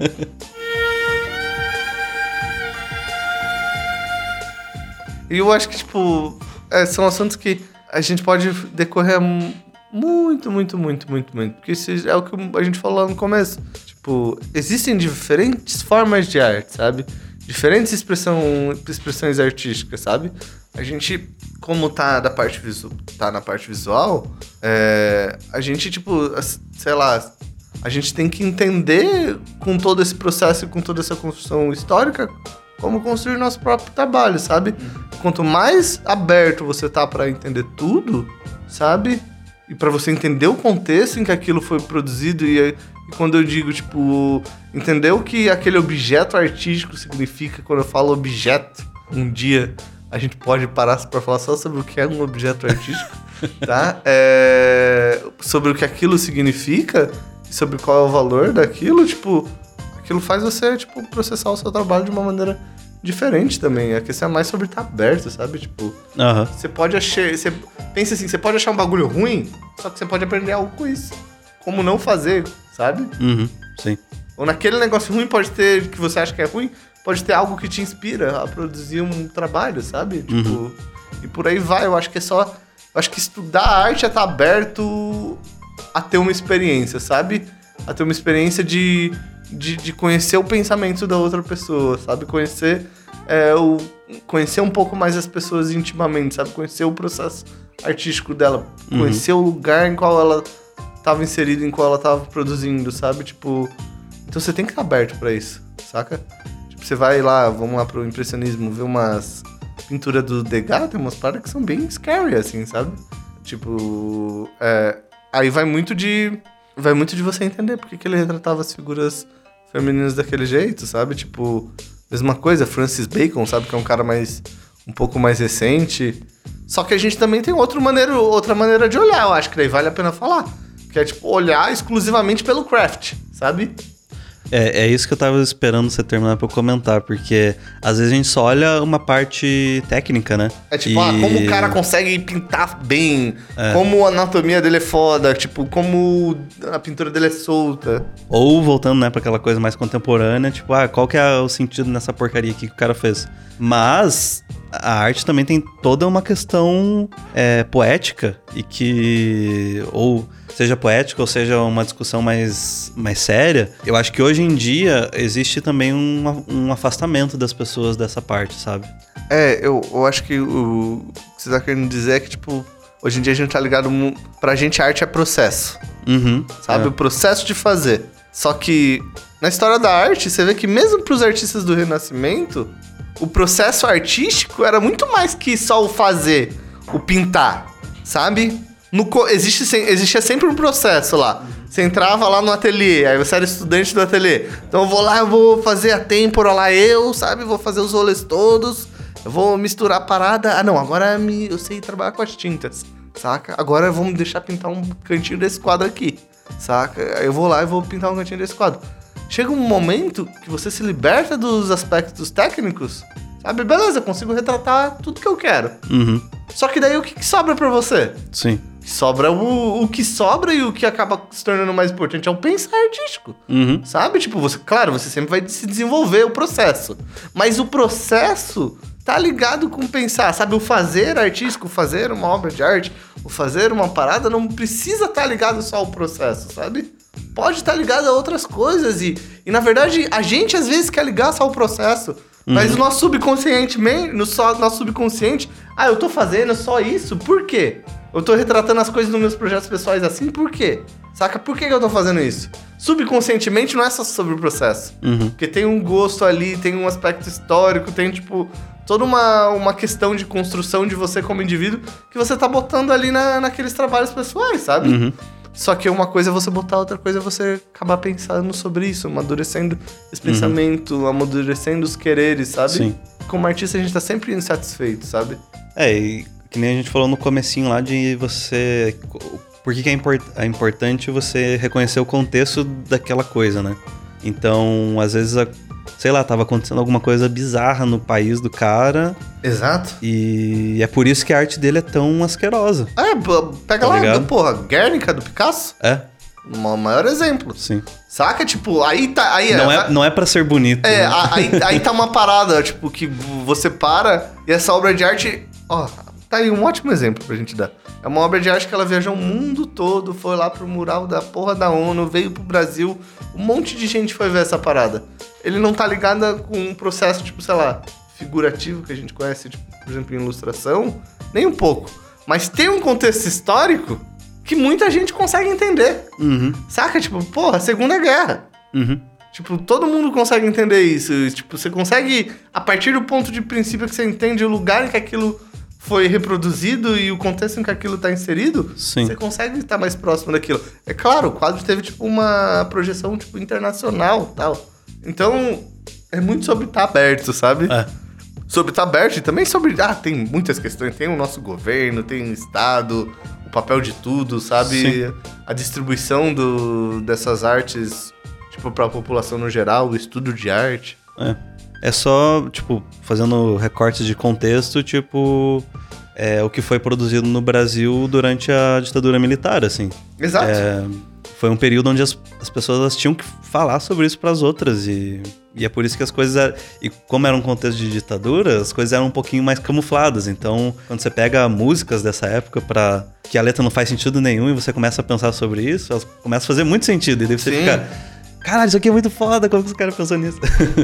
E eu acho que, tipo, são assuntos que a gente pode decorrer muito. Porque isso é o que a gente falou lá no começo. Tipo, existem diferentes formas de arte, sabe? Diferentes expressões artísticas, sabe? A gente, como tá na parte visual, a gente, tipo, sei lá, a gente tem que entender com todo esse processo e com toda essa construção histórica como construir nosso próprio trabalho, sabe? Quanto mais aberto você tá pra entender tudo, sabe? E pra você entender o contexto em que aquilo foi produzido e E quando eu digo, tipo, entender o que aquele objeto artístico significa, quando eu falo objeto, um dia a gente pode parar pra falar só sobre o que é um objeto artístico, tá? Sobre o que aquilo significa, sobre qual é o valor daquilo, tipo, aquilo faz você, tipo, processar o seu trabalho de uma maneira diferente também. A questão é mais sobre estar aberto, sabe? Tipo, você pode achar... Pensa assim, você pode achar um bagulho ruim, só que você pode aprender algo com isso. Como não fazer, sabe? Sim. Ou naquele negócio ruim pode ter, que você acha que é ruim, pode ter algo que te inspira a produzir um trabalho, sabe? Tipo, e por aí vai. Eu acho que é só... Eu acho que estudar arte é estar aberto a ter uma experiência, sabe? A ter uma experiência de conhecer o pensamento da outra pessoa, sabe? Conhecer um pouco mais as pessoas intimamente, sabe? Conhecer o processo artístico dela, conhecer o lugar em qual ela estava inserida, em qual ela estava produzindo, sabe? Tipo, então você tem que estar aberto pra isso, saca? Tipo, você vai lá, vamos lá pro impressionismo, ver umas pinturas do Degas, tem umas paradas que são bem scary, assim, sabe? Tipo, aí vai muito de você entender por que ele retratava as figuras femininas daquele jeito, sabe? Tipo, mesma coisa, Francis Bacon, sabe? Que é um cara um pouco mais recente. Só que a gente também tem outra maneira de olhar, eu acho que daí vale a pena falar. Que é, tipo, olhar exclusivamente pelo craft, sabe? É isso que eu tava esperando você terminar pra eu comentar, porque às vezes a gente só olha uma parte técnica, né? É tipo, como o cara consegue pintar bem, como a anatomia dele é foda, tipo, como a pintura dele é solta. Ou voltando, né, pra aquela coisa mais contemporânea, tipo, qual que é o sentido nessa porcaria aqui que o cara fez? Mas a arte também tem toda uma questão poética e que... ou seja poética ou seja uma discussão mais séria, eu acho que hoje em dia existe também um afastamento das pessoas dessa parte, sabe? Eu acho que o que você tá querendo dizer é que, tipo, hoje em dia a gente tá ligado... Pra gente, a arte é processo. Sabe? O processo de fazer. Só que, na história da arte, você vê que mesmo pros artistas do Renascimento, o processo artístico era muito mais que só o fazer, o pintar, sabe? Existia sempre um processo lá. Você entrava lá no ateliê, aí você era estudante do ateliê. Então eu vou lá, eu vou fazer a têmpora lá, sabe? Vou fazer os rolês todos, eu vou misturar a parada. Agora eu sei trabalhar com as tintas, saca? Agora vamos deixar pintar um cantinho desse quadro aqui, saca? Aí eu vou lá e vou pintar um cantinho desse quadro. Chega um momento que você se liberta dos aspectos técnicos, sabe? Beleza, eu consigo retratar tudo que eu quero. Só que daí o que sobra pra você? Sim. Sobra o que sobra e o que acaba se tornando mais importante é o pensar artístico, sabe? Tipo, você sempre vai se desenvolver o processo. Mas o processo tá ligado com pensar, sabe? O fazer artístico, o fazer uma obra de arte, o fazer uma parada não precisa estar ligado só ao processo, sabe? Pode estar ligado a outras coisas e na verdade, a gente às vezes quer ligar só ao processo. Mas o nosso subconsciente, eu tô fazendo só isso, por quê? Eu tô retratando as coisas nos meus projetos pessoais assim, por quê? Saca? Por que eu tô fazendo isso? Subconscientemente não é só sobre o processo. Porque tem um gosto ali, tem um aspecto histórico, tem, tipo, toda uma questão de construção de você como indivíduo que você tá botando ali naqueles trabalhos pessoais, sabe? Só que uma coisa é você botar, outra coisa é você acabar pensando sobre isso, amadurecendo esse pensamento, amadurecendo os quereres, sabe? Sim. Como artista a gente tá sempre insatisfeito, sabe? E que nem a gente falou no comecinho lá de você... Por que é importante você reconhecer o contexto daquela coisa, né? Então, às vezes, sei lá, tava acontecendo alguma coisa bizarra no país do cara. Exato. E é por isso que a arte dele é tão asquerosa. Pega lá, Guernica, do Picasso. O maior exemplo. Sim. Saca? Tipo, aí tá... Não é pra ser bonito. Né? Né? Aí tá uma parada, tipo, que você para e essa obra de arte... Tá aí um ótimo exemplo pra gente dar. É uma obra de arte que ela viajou o mundo todo, foi lá pro mural da porra da ONU, veio pro Brasil, um monte de gente foi ver essa parada. Ele não tá ligado com um processo, tipo, sei lá, figurativo que a gente conhece, tipo, por exemplo, em ilustração, nem um pouco. Mas tem um contexto histórico que muita gente consegue entender. Saca? Tipo, porra, Segunda Guerra. Tipo, todo mundo consegue entender isso. Tipo, você consegue, a partir do ponto de princípio que você entende o lugar em que aquilo foi reproduzido e o contexto em que aquilo tá inserido, Sim. você consegue estar mais próximo daquilo. É claro, o quadro teve, tipo, uma projeção, tipo, internacional e tal. Então, é muito sobre estar aberto, sabe? Sobre estar aberto e também sobre... tem muitas questões. Tem o nosso governo, tem o Estado, o papel de tudo, sabe? Sim. A distribuição dessas artes, tipo, pra população no geral, o estudo de arte. É só, tipo, fazendo recortes de contexto, tipo... o que foi produzido no Brasil durante a ditadura militar, assim. Exato. Foi um período onde as pessoas elas tinham que falar sobre isso pras outras e é por isso que as coisas... E como era um contexto de ditadura, as coisas eram um pouquinho mais camufladas. Então, quando você pega músicas dessa época que a letra não faz sentido nenhum e você começa a pensar sobre isso, elas começam a fazer muito sentido. E daí você fica... Caralho, isso aqui é muito foda, como que os caras pensam nisso?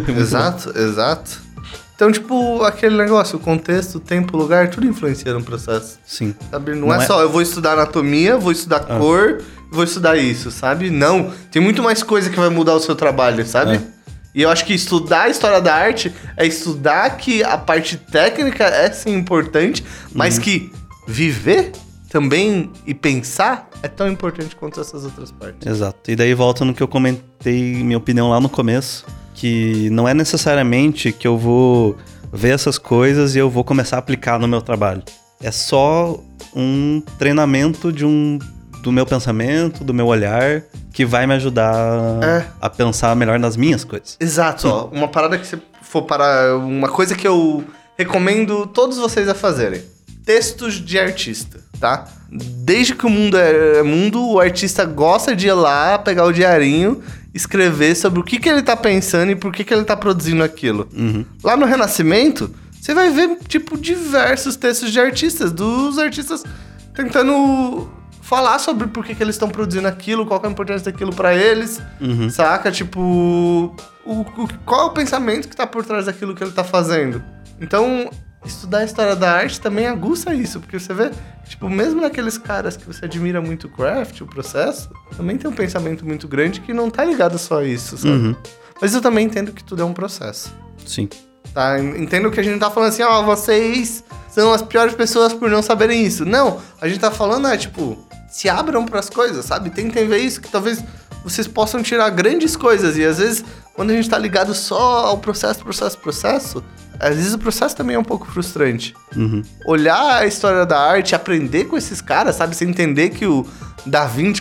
Exato. Então, tipo, aquele negócio, o contexto, o tempo, o lugar, tudo influencia no processo. Sim. Sabe? Não é só eu vou estudar anatomia, vou estudar cor, vou estudar isso, sabe? Não. Tem muito mais coisa que vai mudar o seu trabalho, sabe? E eu acho que estudar a história da arte é estudar que a parte técnica é sim importante, mas que viver também e pensar é tão importante quanto essas outras partes. Exato. E daí volta no que eu comentei, minha opinião lá no começo, que não é necessariamente que eu vou ver essas coisas e eu vou começar a aplicar no meu trabalho. É só um treinamento do meu pensamento, do meu olhar, que vai me ajudar a pensar melhor nas minhas coisas. Exato, ó. Uma parada que você for parar... Uma coisa que eu recomendo todos vocês a fazerem. Textos de artista, tá? Desde que o mundo é mundo, o artista gosta de ir lá, pegar o diarinho, escrever sobre o que ele tá pensando e por que ele tá produzindo aquilo. Lá no Renascimento, você vai ver, tipo, diversos textos de artistas, dos artistas tentando falar sobre por que eles estão produzindo aquilo, qual que é a importância daquilo pra eles, saca? Tipo, qual é o pensamento que tá por trás daquilo que ele tá fazendo. Então, estudar a história da arte também aguça isso, porque você vê, tipo, mesmo naqueles caras que você admira muito o craft, o processo, também tem um pensamento muito grande que não tá ligado só a isso, sabe? Mas eu também entendo que tudo é um processo. Sim. Tá? Entendo que a gente não tá falando assim, vocês são as piores pessoas por não saberem isso. Não, a gente tá falando, tipo, se abram pras coisas, sabe? Tentem ver isso, que talvez vocês possam tirar grandes coisas. E às vezes, quando a gente tá ligado só ao processo, às vezes o processo também é um pouco frustrante. Olhar a história da arte, aprender com esses caras, sabe? Você entender que o Da Vinci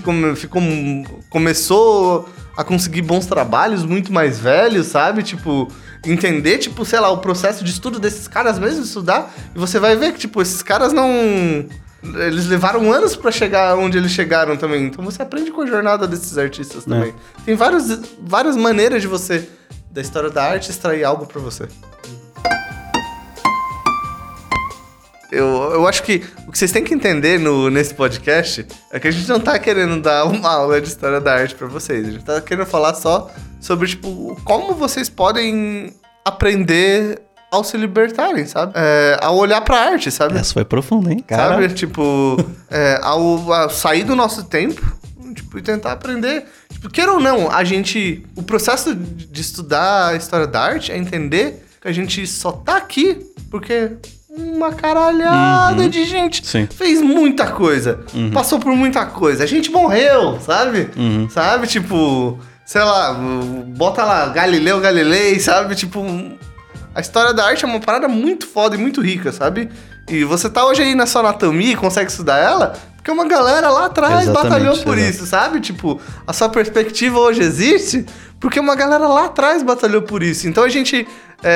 começou a conseguir bons trabalhos muito mais velhos, sabe? Tipo, entender, tipo, sei lá, o processo de estudo desses caras mesmo, estudar. E você vai ver que, tipo, esses caras não... Eles levaram anos pra chegar onde eles chegaram também. Então você aprende com a jornada desses artistas também. Tem várias maneiras de você, da história da arte, extrair algo pra você. Eu acho que o que vocês têm que entender nesse podcast é que a gente não tá querendo dar uma aula de história da arte pra vocês. A gente tá querendo falar só sobre, tipo, como vocês podem aprender ao se libertarem, sabe? Ao olhar pra arte, sabe? Essa foi profunda, hein, cara? Sabe? Tipo, ao sair do nosso tempo, tipo, e tentar aprender. Tipo, queira ou não, o processo de estudar a história da arte é entender que a gente só tá aqui porque uma caralhada de gente fez muita coisa, passou por muita coisa. A gente morreu, sabe? Sabe? Tipo, sei lá, bota lá Galileu Galilei, sabe? Tipo, a história da arte é uma parada muito foda e muito rica, sabe? E você tá hoje aí na sua anatomia e consegue estudar ela porque uma galera lá atrás batalhou por isso, sabe? Tipo, a sua perspectiva hoje existe porque uma galera lá atrás batalhou por isso. Então a gente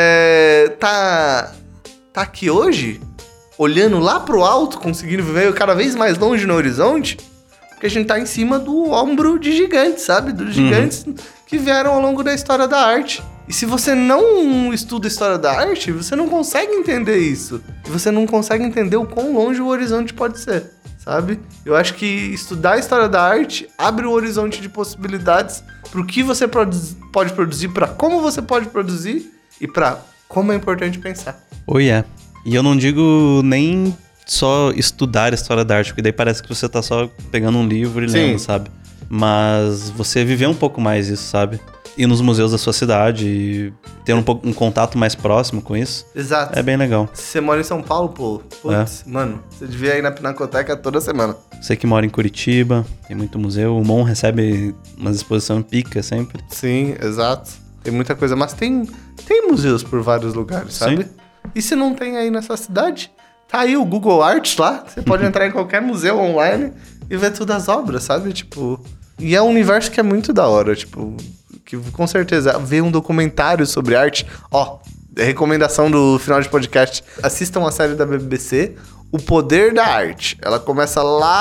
tá aqui hoje, olhando lá pro alto, conseguindo ver cada vez mais longe no horizonte, porque a gente tá em cima do ombro de gigantes, sabe? Dos gigantes que vieram ao longo da história da arte. E se você não estuda a história da arte, você não consegue entender isso. E você não consegue entender o quão longe o horizonte pode ser, sabe? Eu acho que estudar a história da arte abre o horizonte de possibilidades pro que você pode produzir, pra como você pode produzir e pra como é importante pensar. E eu não digo nem só estudar a história da arte, porque daí parece que você tá só pegando um livro e lendo, sabe? Mas você viver um pouco mais isso, sabe? ir nos museus da sua cidade e ter um contato mais próximo com isso. Exato. É bem legal. Se você mora em São Paulo, pô, putz, mano, você devia ir na Pinacoteca toda semana. Você que mora em Curitiba, tem muito museu. O Mon recebe umas exposições pica sempre. Sim, exato. Tem muita coisa, mas tem museus por vários lugares, sabe? Sim. E se não tem aí na sua cidade, tá aí o Google Arts lá. Você pode entrar em qualquer museu online e ver todas as obras, sabe? Tipo... E é um universo que é muito da hora, tipo... Que com certeza, ver um documentário sobre arte... Ó, recomendação do final de podcast. Assistam a série da BBC, O Poder da Arte. Ela começa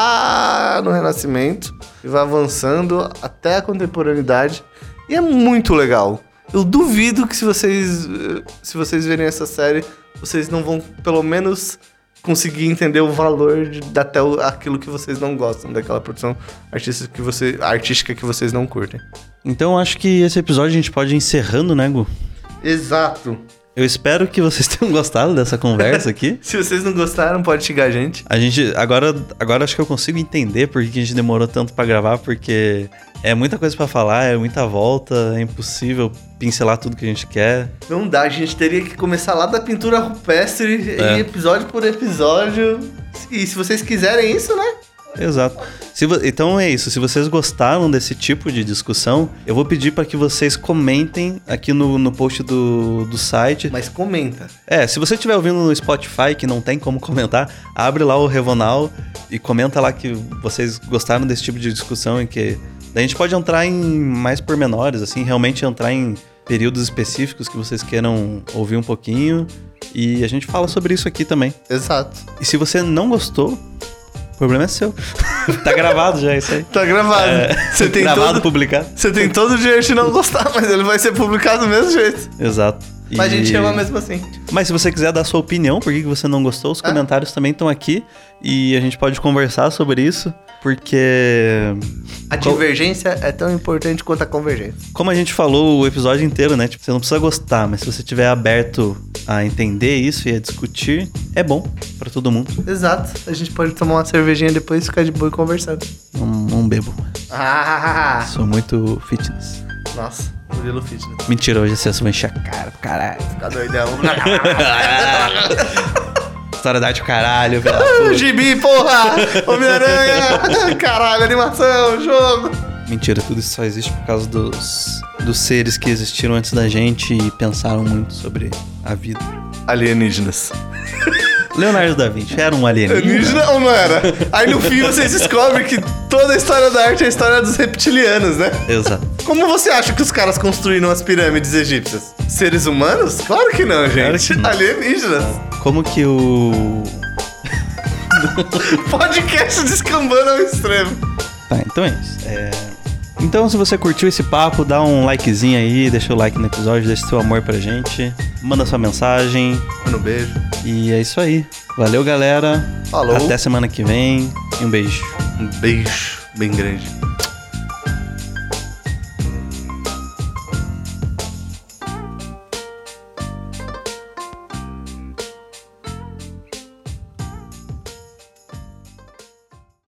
lá no Renascimento e vai avançando até a contemporaneidade. E é muito legal. Eu duvido que se vocês verem essa série, vocês não vão, pelo menos... conseguir entender o valor até aquilo que vocês não gostam, daquela produção artística que vocês não curtem. Então acho que esse episódio a gente pode ir encerrando, né, Gu? Exato. Eu espero que vocês tenham gostado dessa conversa aqui. Se vocês não gostaram, pode xingar a gente. A gente, agora acho que eu consigo entender por que a gente demorou tanto pra gravar, porque é muita coisa pra falar, é muita volta, é impossível pincelar tudo que a gente quer. Não dá, a gente teria que começar lá da pintura rupestre, episódio por episódio. E se vocês quiserem isso, né? Exato. Então é isso, se vocês gostaram desse tipo de discussão, eu vou pedir para que vocês comentem aqui no post do site. Mas comenta. Se você estiver ouvindo no Spotify, que não tem como comentar, abre lá o Revonal e comenta lá que vocês gostaram desse tipo de discussão e que daí a gente pode entrar em mais pormenores, assim, realmente entrar em períodos específicos que vocês queiram ouvir um pouquinho e a gente fala sobre isso aqui também. Exato. E se você não gostou, o problema é seu. Tá gravado já isso aí. Tá gravado. Você tem gravado, publicado. Você tem todo o direito de não gostar, mas ele vai ser publicado do mesmo jeito. Exato. Mas a gente ama mesmo assim. Mas se você quiser dar sua opinião, por que você não gostou, os comentários também estão aqui. E a gente pode conversar sobre isso, porque... A divergência é tão importante quanto a convergência. Como a gente falou o episódio inteiro, né? Tipo, você não precisa gostar, mas se você estiver aberto a entender isso e a discutir, é bom pra todo mundo. Exato. A gente pode tomar uma cervejinha depois, ficar de boa e conversando. Não bebo. Sou muito fitness. Nossa, modelo fitness. Mentira, hoje você vai encher a cara pro caralho. Ficar doidão. História da arte, caralho, velho. Gibi, porra! Homem-Aranha! Caralho, animação, jogo! Mentira, tudo isso só existe por causa dos seres que existiram antes da gente e pensaram muito sobre a vida. Alienígenas. Leonardo da Vinci era um alienígena? Alienígena ou não era? Aí no fim vocês descobrem que toda a história da arte é a história dos reptilianos, né? Exato. Como você acha que os caras construíram as pirâmides egípcias? Seres humanos? Claro que não, gente. Claro que não. Alienígenas. Como que o... Podcast descambando ao extremo. Tá, então é isso. Então, se você curtiu esse papo, dá um likezinho aí, deixa o like no episódio, deixa seu amor pra gente, manda sua mensagem. Manda um beijo. E é isso aí. Valeu, galera. Falou. Até semana que vem e um beijo. Um beijo bem grande.